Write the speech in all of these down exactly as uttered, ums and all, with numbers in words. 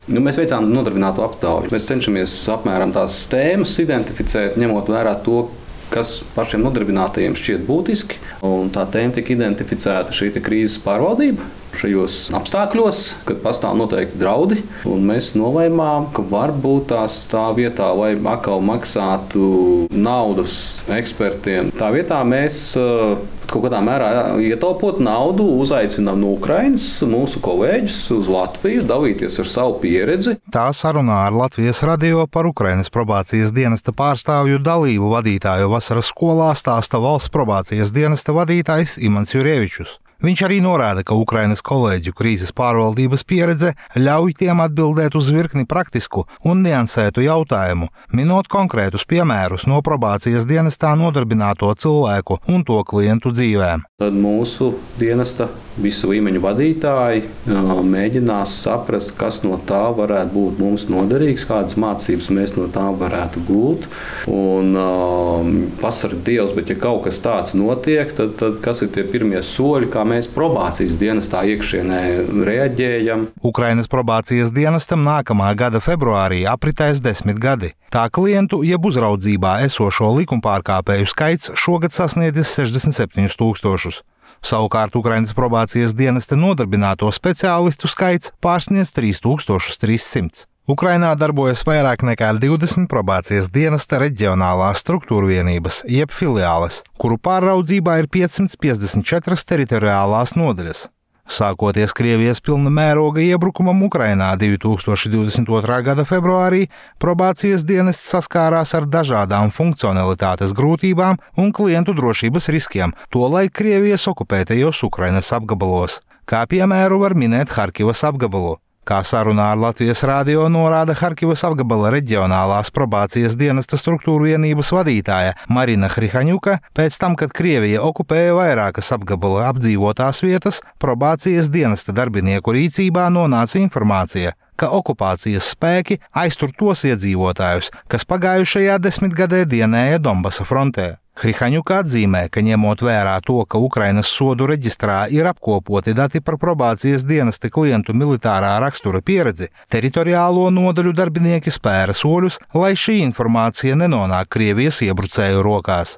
Nu, mēs veicām nodarbināto aptauju. Mēs cenšamies apmēram tās tēmas identificēt, ņemot vērā to, kas pašiem nodarbinātajiem šķiet būtiski. Un tā tēma tika identificēta šī krīzes pārvaldība šajos apstākļos, kad pastāv noteikti draudi. Un mēs nolēmām, ka varbūt tās tā vietā, lai atkal maksātu naudas ekspertiem, tā vietā mēs kaut kādā mērā ietaupot naudu, uzaicinām no Ukrainas mūsu kolēģus uz Latviju, dalīties ar savu pieredzi. Tā sarunā ar Latvijas radio par Ukrainas probācijas dienesta pārstāvju dalību vadītāju vasaras skolā stāsta valsts probācijas dienesta vadītājs Imants Jurievičus. Viņš arī norāda, ka Ukrainas kolēģu krīzes pārvaldības pieredze ļauj tiem atbildēt uz virkni praktisku un niansētu jautājumu, minot konkrētus piemērus no probācijas dienestā nodarbināto cilvēku un to klientu dzīvēm. Tad mūsu dienesta visu līmeņu vadītāji mēģinās saprast, kas no tā varētu būt mums noderīgs, kādas mācības mēs no tā varētu gūt. Un um, pasargāt Dievs, bet ja kaut kas tāds notiek, tad, tad kas ir tie pirmie soļi, kā mēs probācijas dienestā iekšienē reaģējam. Ukrainas probācijas dienestam nākamā gada februārī apritēs desmit gadi. Tā klientu jeb uzraudzībā esošo likumpārkāpēju skaits šogad sasniedzis sešdesmit septiņus tūkstošus. Savukārt Ukrainas probācijas dienesta nodarbināto speciālistu skaits pārsniedz trīs tūkstošus trīs simtus. Ukrainā darbojas vairāk nekā divdesmit probācijas dienesta reģionālās struktūru vienības, jeb filiāles, kuru pāraudzībā ir piecsimt piecdesmit četras teritoriālās nodaļas. Sākoties Krievijas pilna mēroga iebrukumam Ukrainā divi tūkstoši divdesmit otrā gada februārī, probācijas dienests saskārās ar dažādām funkcionalitātes grūtībām un klientu drošības riskiem, tolaik Krievijas okupētajos Ukrainas apgabalos. Kā piemēru var minēt Harkivas apgabalu. Kā sarunā ar Latvijas radio norāda Harkivas apgabala reģionālās probācijas dienesta struktūru vienības vadītāja Marina Hrihaņuka, pēc tam, kad Krievija okupēja vairākas apgabala apdzīvotās vietas, probācijas dienesta darbinieku rīcībā nonāca informācija, ka okupācijas spēki aiztur tos iedzīvotājus, kas pagājušajā desmitgadē dienēja Donbasa frontē. Hrihaņuka atzīmē, ka ņemot vērā to, ka Ukrainas sodu reģistrā ir apkopoti dati par probācijas dienesta klientu militārā rakstura pieredzi, teritoriālo nodaļu darbinieki spēra soļus, lai šī informācija nenonāk Krievijas iebrucēju rokās.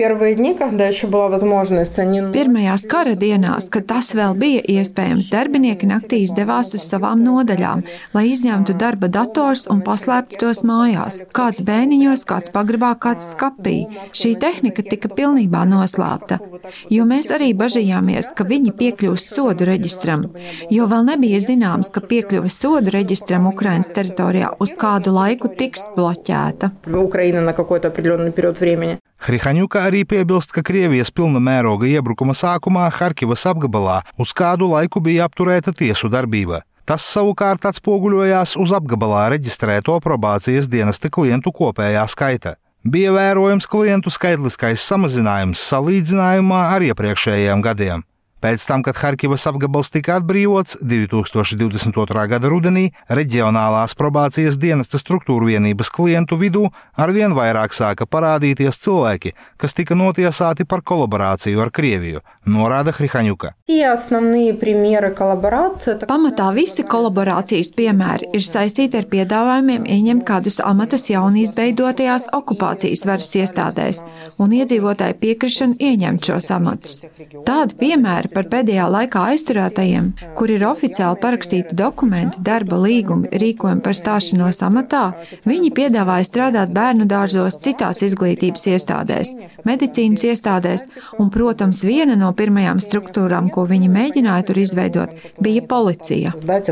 Pirmajās kara dienās, kad tas vēl bija iespējams, darbinieki naktīs devās uz savām nodaļām, lai izņemtu darba dators un paslēptu tos mājās. Kāds bēniņos, kāds pagrabā, kāds skapī. Šī tehnika tika pilnībā noslēpta, jo mēs arī bažījāmies, ka viņi piekļūs sodu reģistram, jo vēl nebija zināms, ka piekļuve sodu reģistram Ukrainas teritorijā uz kādu laiku tiks bloķēta. Hrihaņuka arī piebilst, ka Krievijas pilna mēroga iebrukuma sākumā Harkivas apgabalā uz kādu laiku bija apturēta tiesu darbība. Tas savukārt atspoguļojās uz apgabalā reģistrēto probācijas dienesta klientu kopējā skaita. Bija vērojams klientu skaitliskais samazinājums salīdzinājumā ar iepriekšējiem gadiem. Pēc tam, kad Harkivas apgabals tika atbrīvots divi tūkstoši divdesmit otrā gada rudenī, reģionālās probācijas dienesta struktūru vienības klientu vidū arvien vairāk sāka parādīties cilvēki, kas tika notiesāti par kolaborāciju ar Krieviju, norāda Hrihaņuka. Pamatā visi kolaborācijas piemēri ir saistīti ar piedāvājumiem ieņemt kādus amatus jaunizveidotajās okupācijas varas iestādēs un iedzīvotāju piekrišanu ieņemt šos amatus. Tādi piemēri par pēdējā laikā aizturētajiem, kur ir oficiāli parakstīti dokumenti, darba līgumi, rīkojumi par stāšanos amatā, viņi piedāvāja strādāt bērnu dārzos, citās izglītības iestādēs, medicīnas iestādēs, un, protams, viena no pirmajām struktūrām, ko viņi mēģināja tur izveidot, bija policija.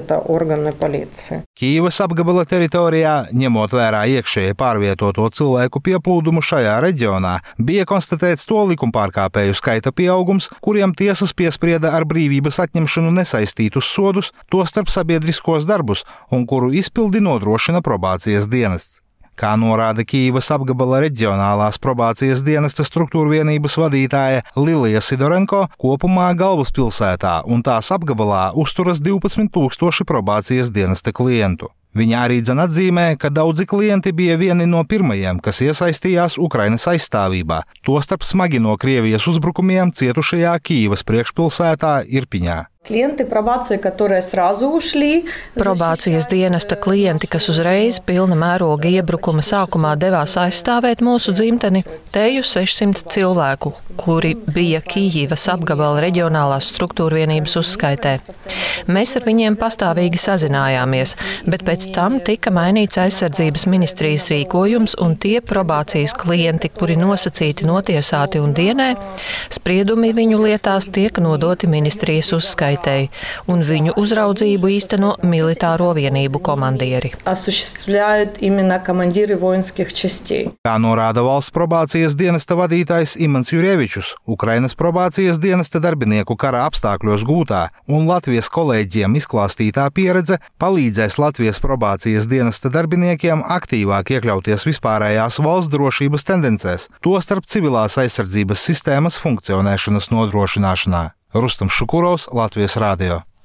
Kīivas apgabala teritorijā, ņemot vērā iekšēji pārvietoto cilvēku pieplūdumu šajā reģionā, bija konstatēts to likumpārkāpēju skaita pieaugums, kuriem tiesas piesprieda ar brīvības atņemšanu nesaistītus sodus, tostarp sabiedriskos darbus, un kuru izpildi nodrošina probācijas dienests. Kā norāda Kīivas apgabala reģionālās probācijas dienesta struktūru vienības vadītāja Lilija Sidorenko, kopumā galvaspilsētā un tās apgabalā uzturas divpadsmit tūkstoši probācijas dienesta klientu. Viņa arī dzen atzīmē, ka daudzi klienti bija vieni no pirmajiem, kas iesaistījās Ukrainas aizstāvībā, tostarp smagi no Krievijas uzbrukumiem cietušajā Kīivas priekšpilsētā Irpiņā. Klienti probācija, которые сразу ушли. Probācijas dienesta klienti, kas uzreiz pilna mēroga iebrukuma sākumā devās aizstāvēt mūsu dzimteni, teju sešsimt cilvēku, kuri bija Kijivas apgabala reģionālās struktūra vienības uzskaitē. Mēs ar viņiem pastāvīgi sazinājāmies, bet pēc tam tika mainīts aizsardzības ministrijas rīkojums, un tie probācijas klienti, kuri nosacīti notiesāti un dienē, spriedumi viņu lietās tiek nodoti ministrijas uzskaitē, un viņu uzraudzību īsteno militāro vienību komandieri. Tā norāda valsts probācijas dienesta vadītājs Imants Jurievičus, Ukrainas probācijas dienesta darbinieku kara apstākļos gūtā un Latvijas kolēģiem izklāstītā pieredze palīdzēs Latvijas probācijas dienesta darbiniekiem aktīvāk iekļauties vispārējās valsts drošības tendencēs, tostarp civilās aizsardzības sistēmas funkcionēšanas nodrošināšanā. Rustam Šukurovs, Latvijas radio.